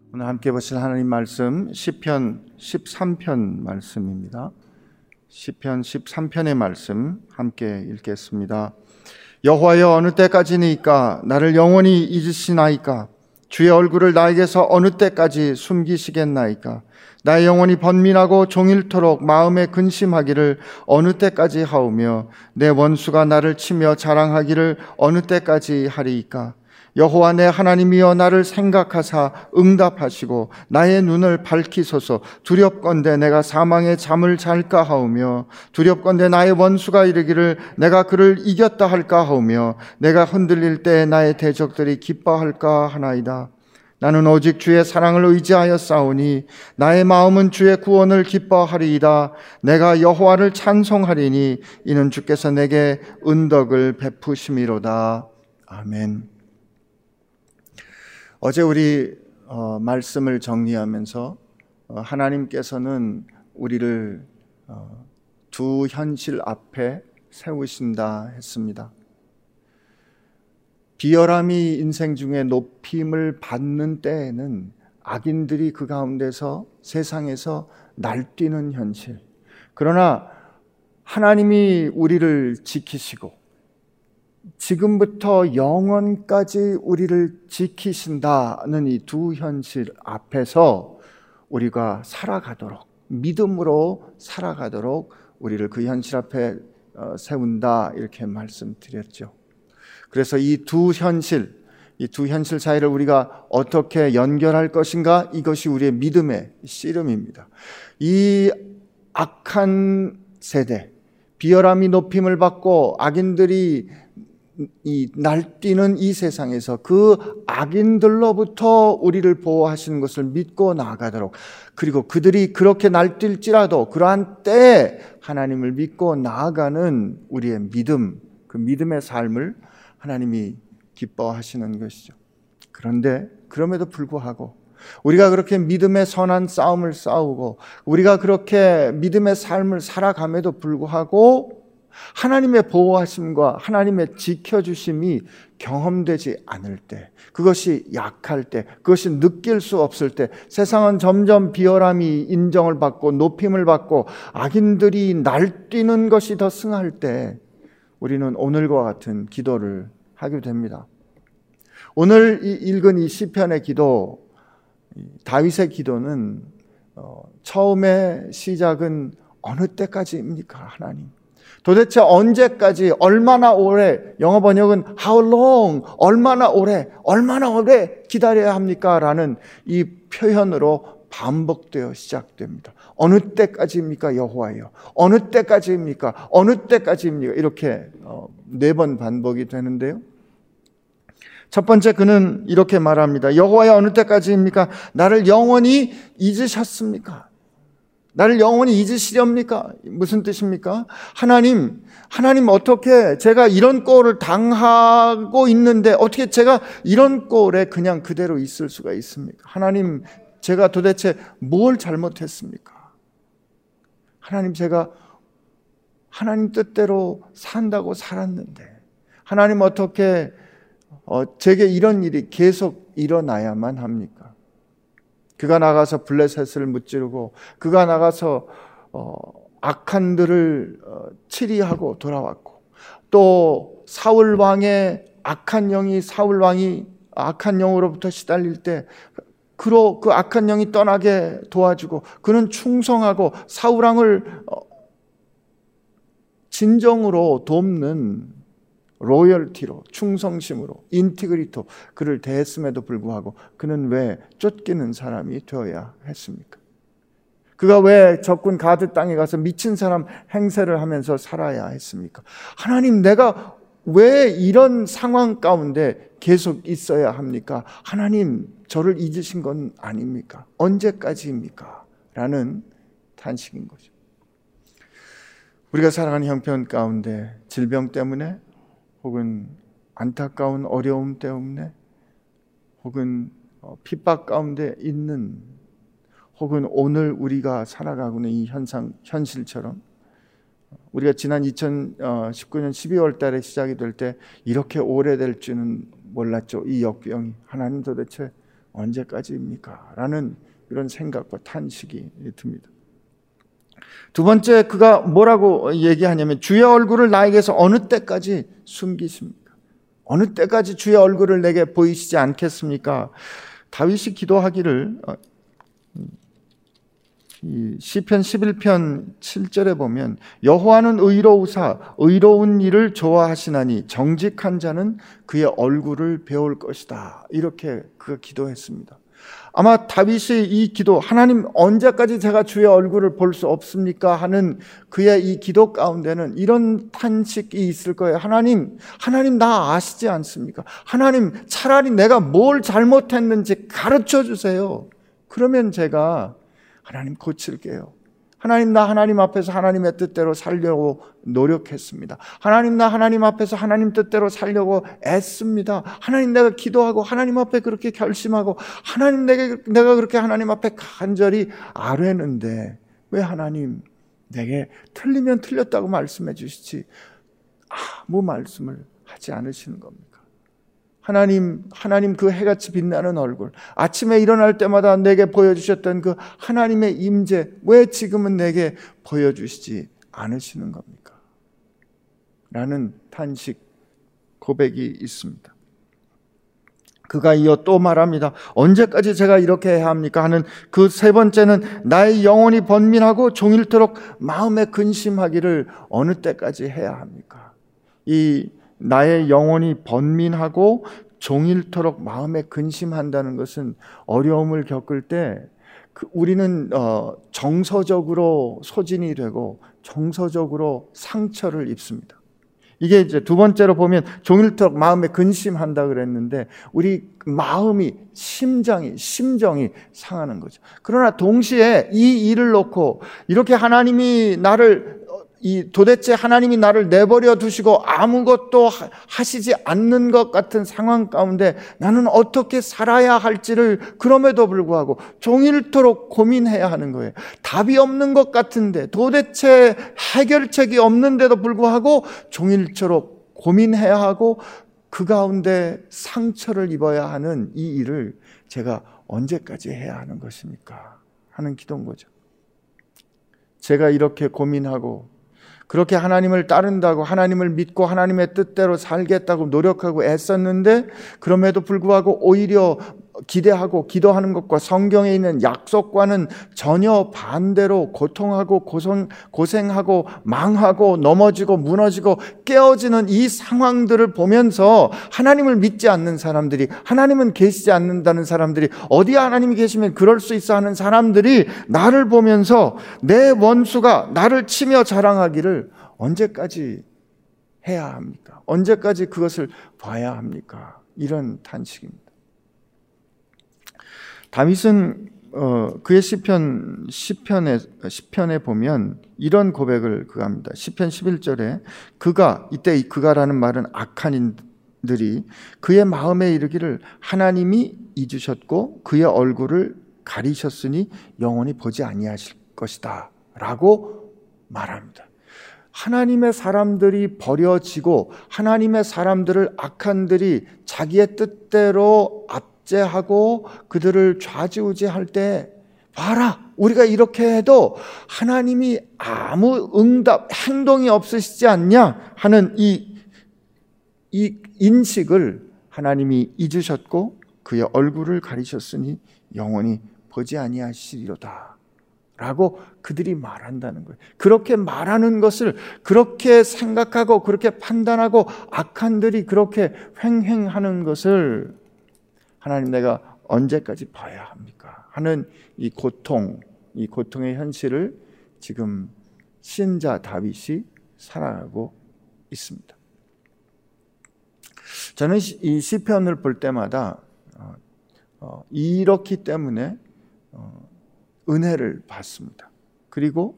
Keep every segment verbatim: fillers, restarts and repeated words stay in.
오늘 함께 보실 하나님 말씀 시편 십삼 편 말씀입니다. 시편 십삼 편의 말씀 함께 읽겠습니다. 여호와여, 어느 때까지니까 나를 영원히 잊으시나이까? 주의 얼굴을 나에게서 어느 때까지 숨기시겠나이까? 나의 영혼이 번민하고 종일토록 마음에 근심하기를 어느 때까지 하오며 내 원수가 나를 치며 자랑하기를 어느 때까지 하리이까? 여호와 내 하나님이여, 나를 생각하사 응답하시고 나의 눈을 밝히소서. 두렵건대 내가 사망의 잠을 잘까 하오며 두렵건대 나의 원수가 이르기를 내가 그를 이겼다 할까 하오며 내가 흔들릴 때 나의 대적들이 기뻐할까 하나이다. 나는 오직 주의 사랑을 의지하여 싸우니 나의 마음은 주의 구원을 기뻐하리이다. 내가 여호와를 찬송하리니 이는 주께서 내게 은덕을 베푸심이로다. 아멘. 어제 우리 어, 말씀을 정리하면서 어, 하나님께서는 우리를 어, 두 현실 앞에 세우신다 했습니다. 비열함이 인생 중에 높임을 받는 때에는 악인들이 그 가운데서 세상에서 날뛰는 현실, 그러나 하나님이 우리를 지키시고 지금부터 영원까지 우리를 지키신다는 이 두 현실 앞에서 우리가 살아가도록, 믿음으로 살아가도록 우리를 그 현실 앞에 세운다, 이렇게 말씀드렸죠. 그래서 이 두 현실, 이 두 현실 사이를 우리가 어떻게 연결할 것인가, 이것이 우리의 믿음의 씨름입니다. 이 악한 세대, 비열함이 높임을 받고 악인들이 이 날뛰는 이 세상에서 그 악인들로부터 우리를 보호하시는 것을 믿고 나아가도록, 그리고 그들이 그렇게 날뛸지라도 그러한 때에 하나님을 믿고 나아가는 우리의 믿음, 그 믿음의 삶을 하나님이 기뻐하시는 것이죠. 그런데 그럼에도 불구하고 우리가 그렇게 믿음의 선한 싸움을 싸우고 우리가 그렇게 믿음의 삶을 살아감에도 불구하고 하나님의 보호하심과 하나님의 지켜주심이 경험되지 않을 때, 그것이 약할 때, 그것이 느낄 수 없을 때, 세상은 점점 비열함이 인정을 받고 높임을 받고 악인들이 날뛰는 것이 더 승할 때 우리는 오늘과 같은 기도를 하게 됩니다. 오늘 읽은 이 시편의 기도, 다윗의 기도는 처음에 시작은 어느 때까지입니까? 하나님, 도대체 언제까지, 얼마나 오래, 영어 번역은 how long, 얼마나 오래, 얼마나 오래 기다려야 합니까? 라는 이 표현으로 반복되어 시작됩니다. 어느 때까지입니까? 여호와여, 어느 때까지입니까? 어느 때까지입니까? 이렇게 네 번 반복이 되는데요, 첫 번째, 그는 이렇게 말합니다. 여호와여, 어느 때까지입니까? 나를 영원히 잊으셨습니까? 나를 영원히 잊으시렵니까? 무슨 뜻입니까? 하나님, 하나님 어떻게 제가 이런 꼴을 당하고 있는데 어떻게 제가 이런 꼴에 그냥 그대로 있을 수가 있습니까? 하나님, 제가 도대체 뭘 잘못했습니까? 하나님, 제가 하나님 뜻대로 산다고 살았는데 하나님 어떻게 어, 제게 이런 일이 계속 일어나야만 합니까? 그가 나가서 블레셋을 무찌르고 그가 나가서 어, 악한들을 어, 치리하고 돌아왔고, 또 사울 왕의 악한 영이 사울 왕이 악한 영으로부터 시달릴 때 그로 그 악한 영이 떠나게 도와주고 그는 충성하고 사울 왕을 어, 진정으로 돕는 로열티로, 충성심으로, 인티그리토 그를 대했음에도 불구하고 그는 왜 쫓기는 사람이 되어야 했습니까? 그가 왜 적군 가드 땅에 가서 미친 사람 행세를 하면서 살아야 했습니까? 하나님, 내가 왜 이런 상황 가운데 계속 있어야 합니까? 하나님, 저를 잊으신 건 아닙니까? 언제까지입니까? 라는 탄식인 거죠. 우리가 살아가는 형편 가운데 질병 때문에, 혹은 안타까운 어려움 때문에, 혹은 핍박 가운데 있는, 혹은 오늘 우리가 살아가고 있는 이 현상, 현실처럼 우리가 지난 이천십구 년 십이월 달에 시작이 될 때 이렇게 오래될 줄은 몰랐죠. 이 역병이. 하나님, 도대체 언제까지입니까? 라는 이런 생각과 탄식이 듭니다. 두 번째, 그가 뭐라고 얘기하냐면 주의 얼굴을 나에게서 어느 때까지 숨기십니까? 어느 때까지 주의 얼굴을 내게 보이시지 않겠습니까? 다윗이 기도하기를 이 시편 십일 편 칠 절에 보면 여호와는 의로우사 의로운 일을 좋아하시나니 정직한 자는 그의 얼굴을 배울 것이다. 이렇게 그가 기도했습니다. 아마 다윗이 이 기도, 하나님 언제까지 제가 주의 얼굴을 볼 수 없습니까? 하는 그의 이 기도 가운데는 이런 탄식이 있을 거예요. 하나님, 하나님 나 아시지 않습니까? 하나님 차라리 내가 뭘 잘못했는지 가르쳐 주세요. 그러면 제가 하나님 고칠게요. 하나님 나 하나님 앞에서 하나님의 뜻대로 살려고 노력했습니다. 하나님 나 하나님 앞에서 하나님 뜻대로 살려고 애씁니다. 하나님 내가 기도하고 하나님 앞에 그렇게 결심하고 하나님 내게, 내가 그렇게 하나님 앞에 간절히 아뢰는데 왜 하나님 내게 틀리면 틀렸다고 말씀해 주시지 아무 말씀을 하지 않으시는 겁니까? 하나님, 하나님 그 해같이 빛나는 얼굴, 아침에 일어날 때마다 내게 보여주셨던 그 하나님의 임재, 왜 지금은 내게 보여주시지 않으시는 겁니까? 라는 탄식, 고백이 있습니다. 그가 이어 또 말합니다. 언제까지 제가 이렇게 해야 합니까? 하는 그 세 번째는 나의 영혼이 번민하고 종일토록 마음에 근심하기를 어느 때까지 해야 합니까? 이 나의 영혼이 번민하고 종일토록 마음에 근심한다는 것은 어려움을 겪을 때 우리는 정서적으로 소진이 되고 정서적으로 상처를 입습니다. 이게 이제 두 번째로 보면 종일토록 마음에 근심한다 그랬는데 우리 마음이 심장이 심정이 상하는 거죠. 그러나 동시에 이 일을 놓고 이렇게 하나님이 나를 이 도대체 하나님이 나를 내버려 두시고 아무것도 하시지 않는 것 같은 상황 가운데 나는 어떻게 살아야 할지를 그럼에도 불구하고 종일토록 고민해야 하는 거예요. 답이 없는 것 같은데 도대체 해결책이 없는데도 불구하고 종일토록 고민해야 하고 그 가운데 상처를 입어야 하는 이 일을 제가 언제까지 해야 하는 것입니까? 하는 기도인 거죠. 제가 이렇게 고민하고 그렇게 하나님을 따른다고 하나님을 믿고 하나님의 뜻대로 살겠다고 노력하고 애썼는데 그럼에도 불구하고 오히려 기대하고 기도하는 것과 성경에 있는 약속과는 전혀 반대로 고통하고 고생, 고생하고 망하고 넘어지고 무너지고 깨어지는 이 상황들을 보면서 하나님을 믿지 않는 사람들이 하나님은 계시지 않는다는 사람들이 어디에 하나님이 계시면 그럴 수 있어 하는 사람들이 나를 보면서 내 원수가 나를 치며 자랑하기를 언제까지 해야 합니까? 언제까지 그것을 봐야 합니까? 이런 탄식입니다. 다윗은 어, 그의 시편 시편에 시편에 보면 이런 고백을 그가 합니다. 시편 십일 절에 그가 이때 이 그가라는 말은 악한 이들이 그의 마음에 이르기를 하나님이 잊으셨고 그의 얼굴을 가리셨으니 영원히 보지 아니하실 것이다라고 말합니다. 하나님의 사람들이 버려지고 하나님의 사람들을 악한들이 자기의 뜻대로 압제하고 그들을 좌지우지할 때 봐라, 우리가 이렇게 해도 하나님이 아무 응답, 행동이 없으시지 않냐 하는 이, 이 인식을 하나님이 잊으셨고 그의 얼굴을 가리셨으니 영원히 보지 아니하시리로다 라고 그들이 말한다는 거예요. 그렇게 말하는 것을 그렇게 생각하고 그렇게 판단하고 악한들이 그렇게 횡행하는 것을 하나님 내가 언제까지 봐야 합니까? 하는 이 고통, 이 고통의 현실을 지금 신자 다윗이 살아가고 있습니다. 저는 이 시편을 볼 때마다 이렇기 때문에 은혜를 받습니다. 그리고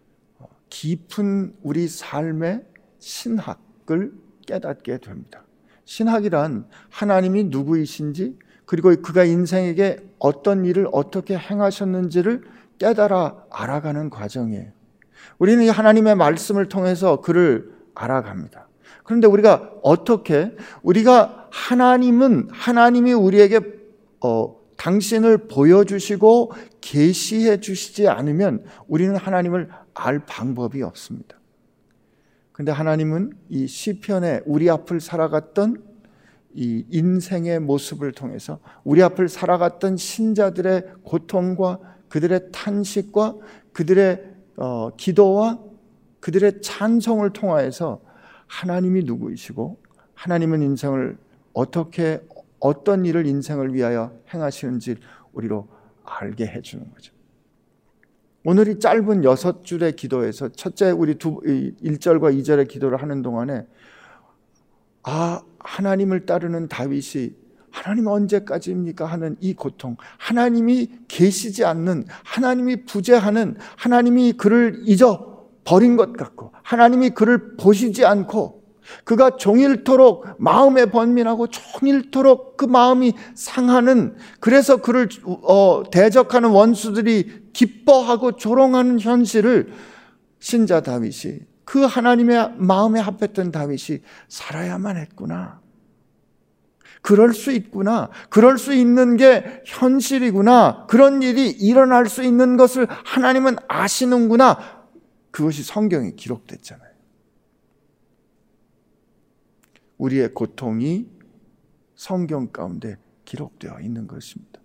깊은 우리 삶의 신학을 깨닫게 됩니다. 신학이란 하나님이 누구이신지 그리고 그가 인생에게 어떤 일을 어떻게 행하셨는지를 깨달아 알아가는 과정이에요. 우리는 하나님의 말씀을 통해서 그를 알아갑니다. 그런데 우리가 어떻게 우리가 하나님은 하나님이 우리에게 어, 당신을 보여주시고 계시해 주시지 않으면 우리는 하나님을 알 방법이 없습니다. 근데 하나님은 이 시편에 우리 앞을 살아갔던 이 인생의 모습을 통해서 우리 앞을 살아갔던 신자들의 고통과 그들의 탄식과 그들의 어, 기도와 그들의 찬송을 통하여서 하나님이 누구이시고 하나님은 인생을 어떻게 어떤 일을 인생을 위하여 행하시는지 우리로 알게 해주는 거죠. 오늘 이 짧은 여섯 줄의 기도에서 첫째 우리 두, 일 절과 이 절의 기도를 하는 동안에 아 하나님을 따르는 다윗이 하나님 언제까지입니까 하는 이 고통, 하나님이 계시지 않는, 하나님이 부재하는, 하나님이 그를 잊어버린 것 같고 하나님이 그를 보시지 않고 그가 종일토록 마음에 번민하고 종일토록 그 마음이 상하는, 그래서 그를 어, 대적하는 원수들이 기뻐하고 조롱하는 현실을 신자 다윗이, 그 하나님의 마음에 합했던 다윗이 살아야만 했구나, 그럴 수 있구나, 그럴 수 있는 게 현실이구나, 그런 일이 일어날 수 있는 것을 하나님은 아시는구나, 그것이 성경에 기록됐잖아요. 우리의 고통이 성경 가운데 기록되어 있는 것입니다.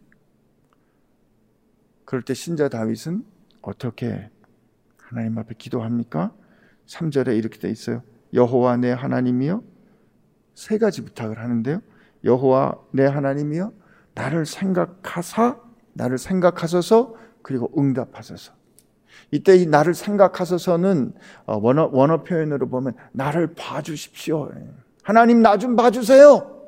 그럴 때 신자 다윗은 어떻게 하나님 앞에 기도합니까? 삼 절에 이렇게 돼 있어요. 여호와 내 하나님이여, 세 가지 부탁을 하는데요. 여호와 내 하나님이여 나를 생각하사 나를 생각하소서, 그리고 응답하소서. 이때 이 나를 생각하소서는 원어, 원어 표현으로 보면 나를 봐주십시오. 하나님 나 좀 봐주세요.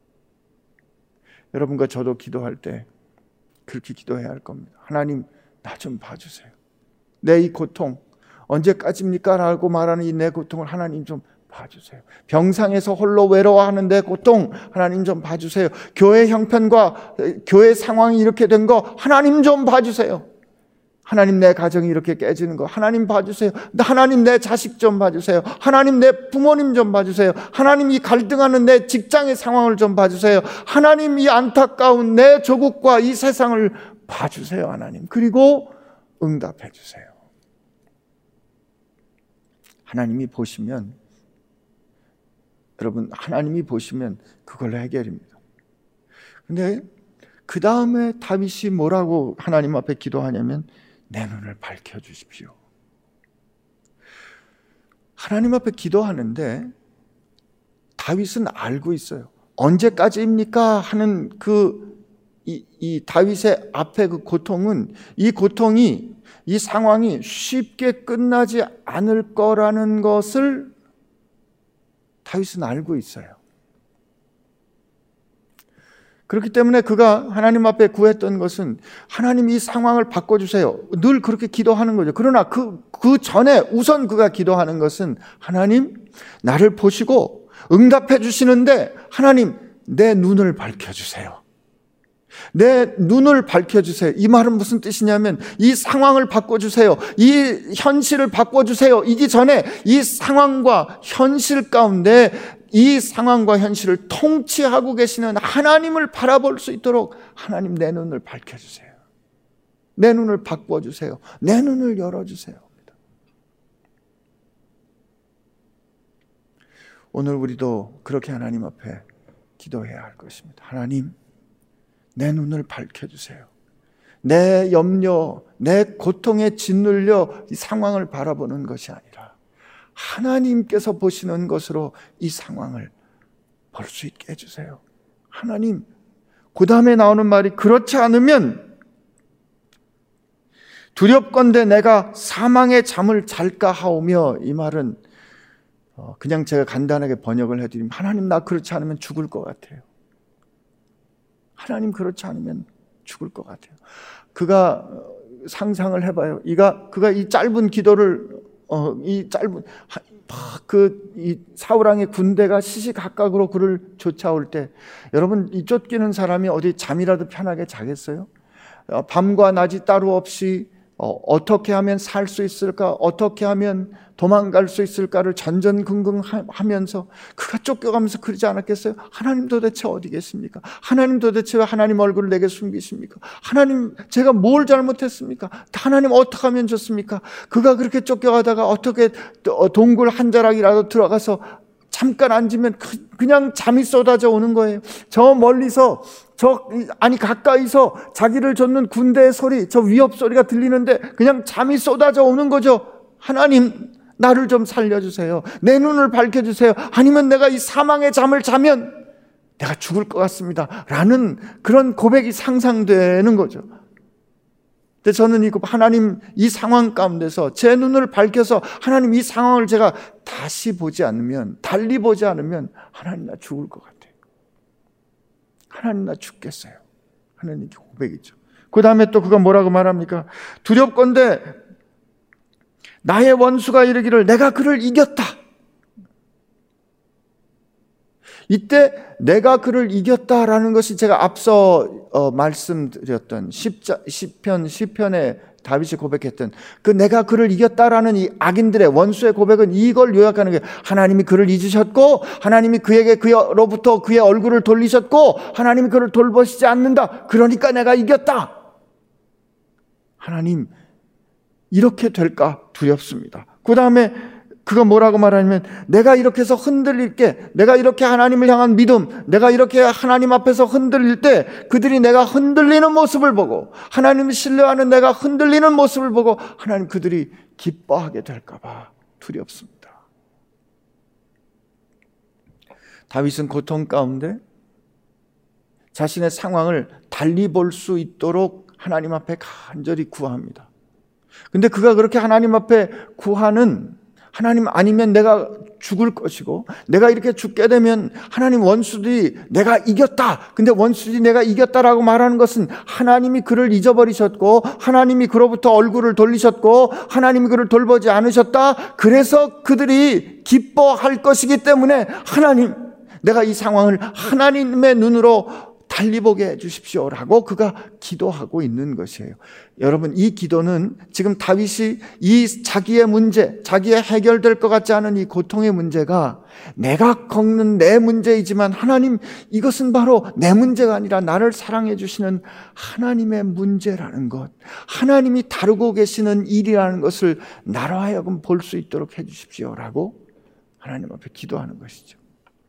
여러분과 저도 기도할 때 그렇게 기도해야 할 겁니다. 하나님 나 좀 봐주세요. 내 이 고통 언제까지입니까? 라고 말하는 이 내 고통을 하나님 좀 봐주세요. 병상에서 홀로 외로워하는 내 고통 하나님 좀 봐주세요. 교회 형편과 교회 상황이 이렇게 된 거 하나님 좀 봐주세요. 하나님 내 가정이 이렇게 깨지는 거 하나님 봐주세요. 하나님 내 자식 좀 봐주세요. 하나님 내 부모님 좀 봐주세요. 하나님 이 갈등하는 내 직장의 상황을 좀 봐주세요. 하나님 이 안타까운 내 조국과 이 세상을 봐주세요. 하나님. 그리고 응답해 주세요. 하나님이 보시면, 여러분 하나님이 보시면 그걸로 해결입니다. 근데 그 다음에 다윗이 뭐라고 하나님 앞에 기도하냐면 내 눈을 밝혀주십시오. 하나님 앞에 기도하는데 다윗은 알고 있어요. 언제까지입니까? 하는 그 이, 이 다윗의 앞에 그 고통은, 이 고통이, 이 상황이 쉽게 끝나지 않을 거라는 것을 다윗은 알고 있어요. 그렇기 때문에 그가 하나님 앞에 구했던 것은 하나님 이 상황을 바꿔주세요. 늘 그렇게 기도하는 거죠. 그러나 그, 그 전에 우선 그가 기도하는 것은 하나님 나를 보시고 응답해 주시는데 하나님 내 눈을 밝혀주세요. 내 눈을 밝혀주세요. 이 말은 무슨 뜻이냐면 이 상황을 바꿔주세요. 이 현실을 바꿔주세요. 이기 전에 이 상황과 현실 가운데 이 상황과 현실을 통치하고 계시는 하나님을 바라볼 수 있도록 하나님 내 눈을 밝혀주세요. 내 눈을 바꿔주세요. 내 눈을 열어주세요. 오늘 우리도 그렇게 하나님 앞에 기도해야 할 것입니다. 하나님 내 눈을 밝혀주세요. 내 염려, 내 고통에 짓눌려 이 상황을 바라보는 것이 아니라 하나님께서 보시는 것으로 이 상황을 볼 수 있게 해주세요. 하나님, 그 다음에 나오는 말이 그렇지 않으면 두렵건대 내가 사망의 잠을 잘까 하오며, 이 말은 그냥 제가 간단하게 번역을 해드리면 하나님 나 그렇지 않으면 죽을 것 같아요. 하나님 그렇지 않으면 죽을 것 같아요. 그가 상상을 해봐요. 이가 그가 이 짧은 기도를 어, 이 짧은 그 이 사울왕의 군대가 시시각각으로 그를 쫓아올 때, 여러분 이 쫓기는 사람이 어디 잠이라도 편하게 자겠어요? 어, 밤과 낮이 따로 없이 어, 어떻게 하면 살 수 있을까? 어떻게 하면 도망갈 수 있을까를 전전긍긍하면서 그가 쫓겨가면서 그러지 않았겠어요? 하나님 도대체 어디 계십니까? 하나님 도대체 왜 하나님 얼굴을 내게 숨기십니까? 하나님 제가 뭘 잘못했습니까? 하나님 어떻게 하면 좋습니까? 그가 그렇게 쫓겨가다가 어떻게 동굴 한 자락이라도 들어가서 잠깐 앉으면 그냥 잠이 쏟아져 오는 거예요. 저 멀리서 저 아니 가까이서 자기를 쫓는 군대의 소리, 저 위협 소리가 들리는데 그냥 잠이 쏟아져 오는 거죠. 하나님 나를 좀 살려주세요. 내 눈을 밝혀주세요. 아니면 내가 이 사망의 잠을 자면 내가 죽을 것 같습니다 라는 그런 고백이 상상되는 거죠. 근데 저는 이 하나님 이 상황 가운데서 제 눈을 밝혀서 하나님 이 상황을 제가 다시 보지 않으면, 달리 보지 않으면 하나님 나 죽을 것 같아요. 하나님 나 죽겠어요 하는 이 고백이죠. 그 다음에 또 그가 뭐라고 말합니까? 두렵건대 나의 원수가 이르기를 내가 그를 이겼다. 이때 내가 그를 이겼다라는 것이 제가 앞서 어, 말씀드렸던 시편 시편에 다윗이 고백했던 그 내가 그를 이겼다라는 이 악인들의 원수의 고백은 이걸 요약하는 게 하나님이 그를 잊으셨고 하나님이 그에게 그로부터 그의 얼굴을 돌리셨고 하나님이 그를 돌보시지 않는다. 그러니까 내가 이겼다. 하나님 이렇게 될까 두렵습니다. 그 다음에 그가 뭐라고 말하냐면 내가 이렇게 해서 흔들릴 게, 내가 이렇게 하나님을 향한 믿음, 내가 이렇게 하나님 앞에서 흔들릴 때 그들이 내가 흔들리는 모습을 보고, 하나님을 신뢰하는 내가 흔들리는 모습을 보고 하나님 그들이 기뻐하게 될까 봐 두렵습니다. 다윗은 고통 가운데 자신의 상황을 달리 볼 수 있도록 하나님 앞에 간절히 구합니다. 근데 그가 그렇게 하나님 앞에 구하는, 하나님 아니면 내가 죽을 것이고 내가 이렇게 죽게 되면 하나님 원수들이 내가 이겼다. 근데 원수들이 내가 이겼다라고 말하는 것은 하나님이 그를 잊어버리셨고 하나님이 그로부터 얼굴을 돌리셨고 하나님이 그를 돌보지 않으셨다. 그래서 그들이 기뻐할 것이기 때문에 하나님 내가 이 상황을 하나님의 눈으로 달리 보게 해주십시오라고 그가 기도하고 있는 것이에요. 여러분 이 기도는 지금 다윗이 이 자기의 문제, 자기의 해결될 것 같지 않은 이 고통의 문제가 내가 겪는 내 문제이지만 하나님 이것은 바로 내 문제가 아니라 나를 사랑해 주시는 하나님의 문제라는 것, 하나님이 다루고 계시는 일이라는 것을 나로 하여금 볼 수 있도록 해주십시오라고 하나님 앞에 기도하는 것이죠.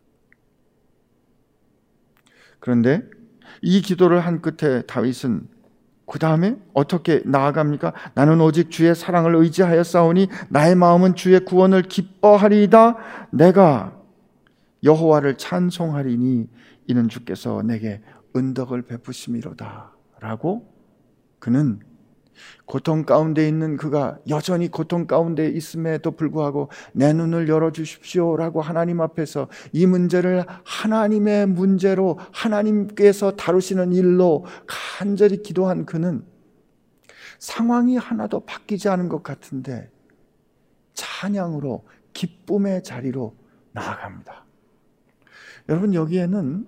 그런데 이 기도를 한 끝에 다윗은 그 다음에 어떻게 나아갑니까? 나는 오직 주의 사랑을 의지하여 싸우니 나의 마음은 주의 구원을 기뻐하리이다. 내가 여호와를 찬송하리니 이는 주께서 내게 은덕을 베푸심이로다 라고 그는 고통 가운데 있는 그가 여전히 고통 가운데 있음에도 불구하고 내 눈을 열어주십시오 라고 하나님 앞에서 이 문제를 하나님의 문제로 하나님께서 다루시는 일로 간절히 기도한 그는 상황이 하나도 바뀌지 않은 것 같은데 찬양으로 기쁨의 자리로 나아갑니다. 여러분 여기에는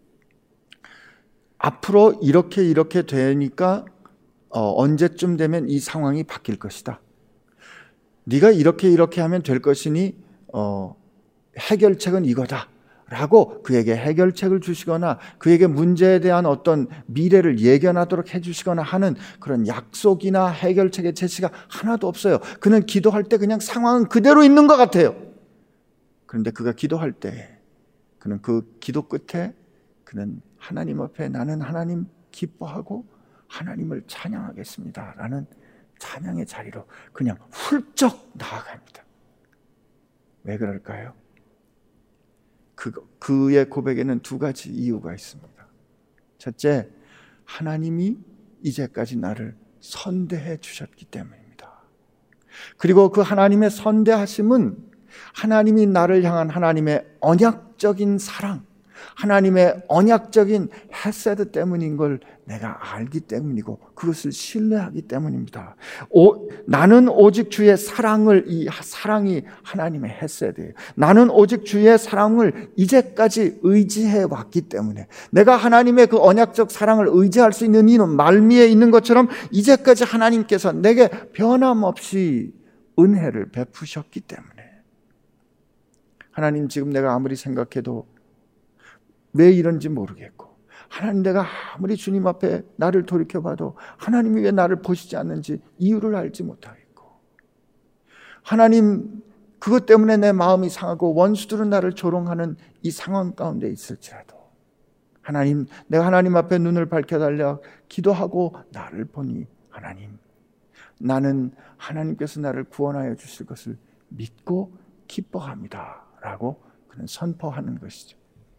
앞으로 이렇게 이렇게 되니까 어, 언제쯤 되면 이 상황이 바뀔 것이다. 네가 이렇게 이렇게 하면 될 것이니 어, 해결책은 이거다 라고 그에게 해결책을 주시거나 그에게 문제에 대한 어떤 미래를 예견하도록 해주시거나 하는 그런 약속이나 해결책의 제시가 하나도 없어요. 그는 기도할 때 그냥 상황은 그대로 있는 것 같아요. 그런데 그가 기도할 때 그는 그 기도 끝에 그는 하나님 앞에 나는 하나님 기뻐하고 하나님을 찬양하겠습니다 라는 찬양의 자리로 그냥 훌쩍 나아갑니다. 왜 그럴까요? 그, 그의 고백에는 두 가지 이유가 있습니다. 첫째, 하나님이 이제까지 나를 선대해 주셨기 때문입니다. 그리고 그 하나님의 선대하심은 하나님이 나를 향한 하나님의 언약적인 사랑, 하나님의 언약적인 헤세드 때문인 걸 내가 알기 때문이고 그것을 신뢰하기 때문입니다. 오, 나는 오직 주의 사랑을, 이 사랑이 하나님의 헤세드예요. 나는 오직 주의 사랑을 이제까지 의지해 왔기 때문에, 내가 하나님의 그 언약적 사랑을 의지할 수 있는 이는 말미에 있는 것처럼 이제까지 하나님께서 내게 변함없이 은혜를 베푸셨기 때문에, 하나님 지금 내가 아무리 생각해도 왜 이런지 모르겠고, 하나님 내가 아무리 주님 앞에 나를 돌이켜봐도 하나님이 왜 나를 보시지 않는지 이유를 알지 못하겠고, 하나님 그것 때문에 내 마음이 상하고 원수들은 나를 조롱하는 이 상황 가운데 있을지라도, 하나님 내가 하나님 앞에 눈을 밝혀달라 기도하고 나를 보니, 하나님 나는 하나님께서 나를 구원하여 주실 것을 믿고 기뻐합니다 라고 그는 선포하는 것이죠.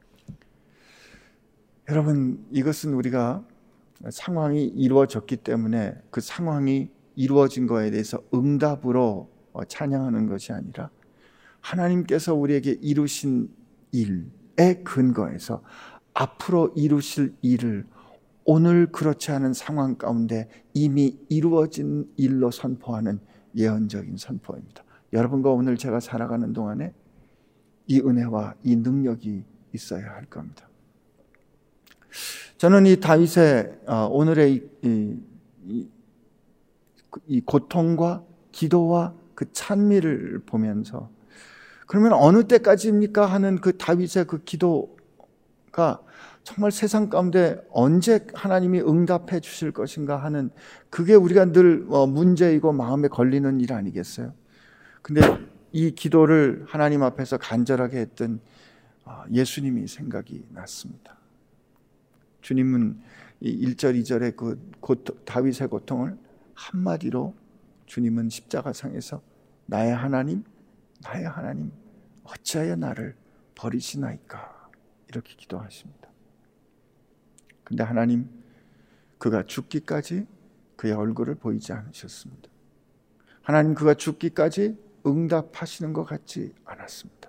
여러분, 이것은 우리가 상황이 이루어졌기 때문에 그 상황이 이루어진 거에 대해서 응답으로 찬양하는 것이 아니라, 하나님께서 우리에게 이루신 일에 근거해서 앞으로 이루실 일을 오늘 그렇지 않은 상황 가운데 이미 이루어진 일로 선포하는 예언적인 선포입니다. 여러분과 오늘 제가 살아가는 동안에 이 은혜와 이 능력이 있어야 할 겁니다. 저는 이 다윗의 오늘의 이, 이, 이 고통과 기도와 그 찬미를 보면서, 그러면 어느 때까지입니까 하는 그 다윗의 그 기도가 정말 세상 가운데 언제 하나님이 응답해 주실 것인가 하는, 그게 우리가 늘 문제이고 마음에 걸리는 일 아니겠어요? 근데 이 기도를 하나님 앞에서 간절하게 했던 예수님이 생각이 났습니다. 주님은 이 일 절 이 절의 그 고통, 다윗의 고통을 한마디로 주님은 십자가상에서 나의 하나님, 나의 하나님 어찌하여 나를 버리시나이까 이렇게 기도하십니다. 근데 하나님, 그가 죽기까지 그의 얼굴을 보이지 않으셨습니다. 하나님, 그가 죽기까지 응답하시는 것 같지 않았습니다.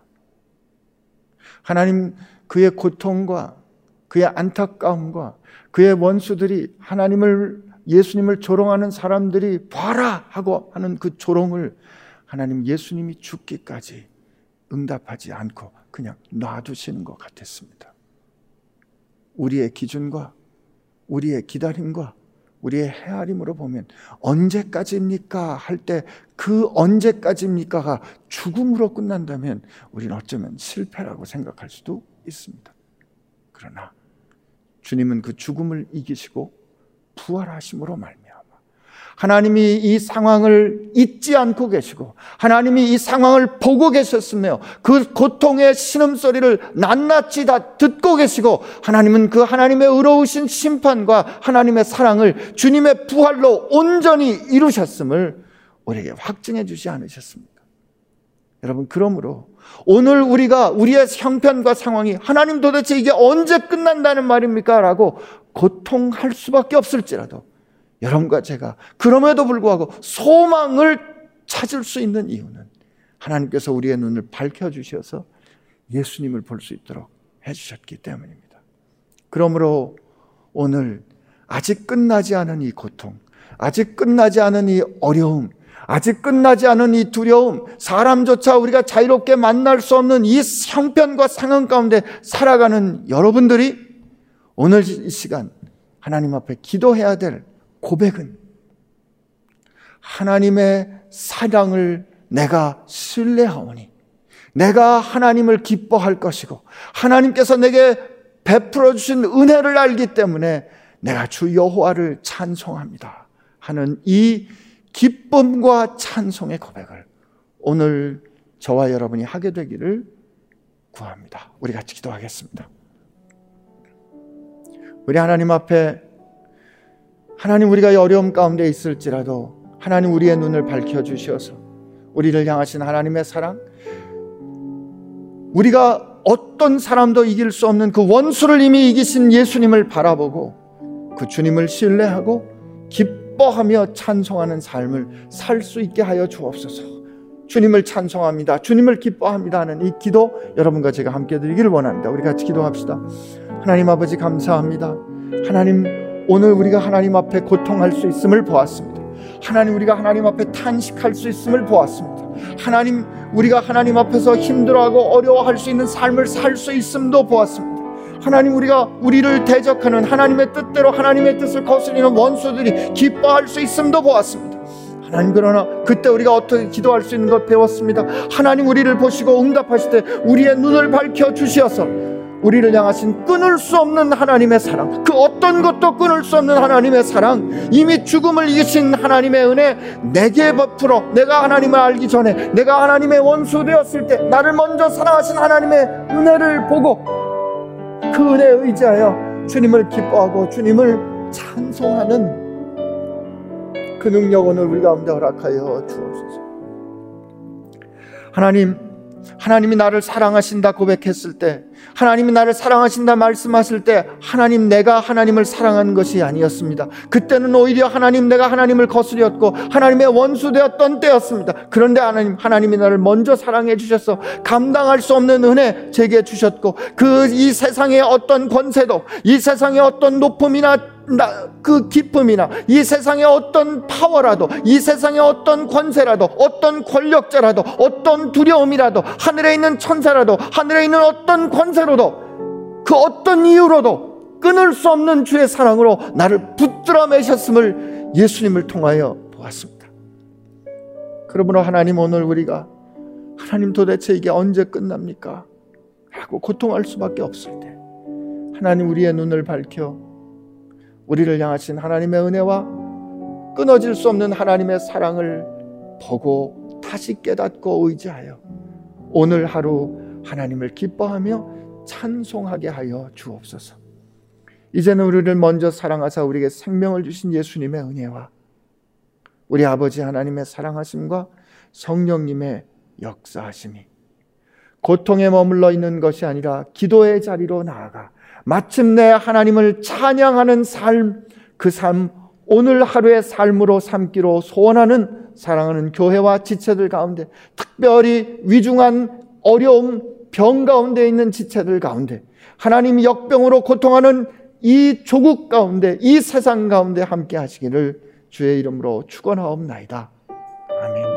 하나님, 그의 고통과 그의 안타까움과 그의 원수들이, 하나님을, 예수님을 조롱하는 사람들이 봐라 하고 하는 그 조롱을 하나님, 예수님이 죽기까지 응답하지 않고 그냥 놔두시는 것 같았습니다. 우리의 기준과 우리의 기다림과 우리의 헤아림으로 보면 언제까지입니까 할 때 그 언제까지입니까가 죽음으로 끝난다면 우리는 어쩌면 실패라고 생각할 수도 있습니다. 그러나 주님은 그 죽음을 이기시고 부활하심으로 말미암아 하나님이 이 상황을 잊지 않고 계시고, 하나님이 이 상황을 보고 계셨으며 그 고통의 신음소리를 낱낱이 다 듣고 계시고, 하나님은 그 하나님의 의로우신 심판과 하나님의 사랑을 주님의 부활로 온전히 이루셨음을 우리에게 확증해 주지 않으셨습니까? 여러분, 그러므로 오늘 우리가 우리의 형편과 상황이 하나님 도대체 이게 언제 끝난다는 말입니까? 라고 고통할 수밖에 없을지라도, 여러분과 제가 그럼에도 불구하고 소망을 찾을 수 있는 이유는 하나님께서 우리의 눈을 밝혀주셔서 예수님을 볼 수 있도록 해주셨기 때문입니다. 그러므로 오늘 아직 끝나지 않은 이 고통, 아직 끝나지 않은 이 어려움, 아직 끝나지 않은 이 두려움, 사람조차 우리가 자유롭게 만날 수 없는 이 형편과 상황 가운데 살아가는 여러분들이 오늘 이 시간 하나님 앞에 기도해야 될 고백은, 하나님의 사랑을 내가 신뢰하오니 내가 하나님을 기뻐할 것이고, 하나님께서 내게 베풀어 주신 은혜를 알기 때문에 내가 주 여호와를 찬송합니다 하는 이 기쁨과 찬송의 고백을 오늘 저와 여러분이 하게 되기를 구합니다. 우리 같이 기도하겠습니다. 우리 하나님 앞에, 하나님, 우리가 어려움 가운데 있을지라도 하나님 우리의 눈을 밝혀주셔서 우리를 향하신 하나님의 사랑, 우리가 어떤 사람도 이길 수 없는 그 원수를 이미 이기신 예수님을 바라보고 그 주님을 신뢰하고 기뻐하며 찬송하는 삶을 살 수 있게 하여 주옵소서. 주님을 찬송합니다, 주님을 기뻐합니다 하는 이 기도 여러분과 제가 함께 드리기를 원합니다. 우리 같이 기도합시다. 하나님 아버지 감사합니다. 하나님, 오늘 우리가 하나님 앞에 고통할 수 있음을 보았습니다. 하나님, 우리가 하나님 앞에 탄식할 수 있음을 보았습니다. 하나님, 우리가 하나님 앞에서 힘들어하고 어려워할 수 있는 삶을 살 수 있음도 보았습니다. 하나님, 우리가 우리를 대적하는 하나님의 뜻대로 하나님의 뜻을 거스리는 원수들이 기뻐할 수 있음도 보았습니다. 하나님, 그러나 그때 우리가 어떻게 기도할 수 있는 것 배웠습니다. 하나님, 우리를 보시고 응답하실 때 우리의 눈을 밝혀 주시어서 우리를 향하신 끊을 수 없는 하나님의 사랑, 그 어떤 것도 끊을 수 없는 하나님의 사랑, 이미 죽음을 이기신 하나님의 은혜 내게 베풀어 내가 하나님을 알기 전에 내가 하나님의 원수 되었을 때 나를 먼저 사랑하신 하나님의 은혜를 보고 그 은혜에 의지하여 주님을 기뻐하고 주님을 찬송하는 그 능력 오늘 우리 가운데 허락하여 주옵소서. 하나님, 하나님이 나를 사랑하신다 고백했을 때, 하나님이 나를 사랑하신다 말씀하실 때 하나님, 내가 하나님을 사랑한 것이 아니었습니다. 그때는 오히려 하나님, 내가 하나님을 거스렸고 하나님의 원수 되었던 때였습니다. 그런데 하나님, 하나님이 나를 먼저 사랑해 주셔서 감당할 수 없는 은혜 제게 주셨고, 그 이 세상의 어떤 권세도, 이 세상의 어떤 높음이나 나, 그 기쁨이나 이 세상의 어떤 파워라도, 이 세상의 어떤 권세라도, 어떤 권력자라도, 어떤 두려움이라도, 하늘에 있는 천사라도, 하늘에 있는 어떤 권세로도, 그 어떤 이유로도 끊을 수 없는 주의 사랑으로 나를 붙들어 매셨음을 예수님을 통하여 보았습니다. 그러므로 하나님, 오늘 우리가 하나님, 도대체 이게 언제 끝납니까? 라고 고통할 수밖에 없을 때 하나님, 우리의 눈을 밝혀 우리를 향하신 하나님의 은혜와 끊어질 수 없는 하나님의 사랑을 보고 다시 깨닫고 의지하여 오늘 하루 하나님을 기뻐하며 찬송하게 하여 주옵소서. 이제는 우리를 먼저 사랑하사 우리에게 생명을 주신 예수님의 은혜와 우리 아버지 하나님의 사랑하심과 성령님의 역사하심이 고통에 머물러 있는 것이 아니라 기도의 자리로 나아가 마침내 하나님을 찬양하는 삶, 그 삶 오늘 하루의 삶으로 삼기로 소원하는 사랑하는 교회와 지체들 가운데, 특별히 위중한 어려움, 병 가운데 있는 지체들 가운데, 하나님 역병으로 고통하는 이 조국 가운데, 이 세상 가운데 함께 하시기를 주의 이름으로 축원하옵나이다. 아멘.